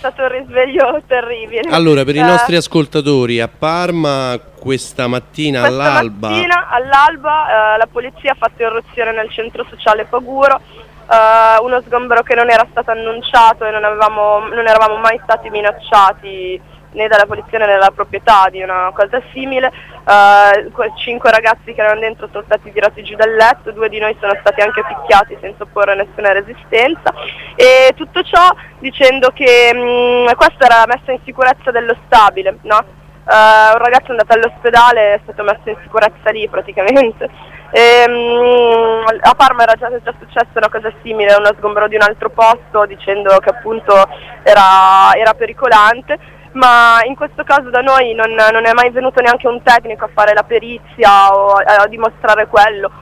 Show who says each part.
Speaker 1: stato un risveglio terribile.
Speaker 2: Allora, per i nostri ascoltatori, a Parma questa mattina all'alba
Speaker 1: la polizia ha fatto irruzione nel centro sociale Paguro, uno sgombero che non era stato annunciato e non eravamo mai stati minacciati né dalla polizia né dalla proprietà di una cosa simile. 5 ragazzi che erano dentro sono stati tirati giù dal letto, 2 di noi sono stati anche picchiati senza opporre nessuna resistenza, e tutto ciò dicendo che questa era la messa in sicurezza dello stabile, no? Un ragazzo è andato all'ospedale, è stato messo in sicurezza lì praticamente. A Parma era già successa una cosa simile, uno sgombero di un altro posto dicendo che appunto era pericolante, ma in questo caso da noi non è mai venuto neanche un tecnico a fare la perizia o a dimostrare quello.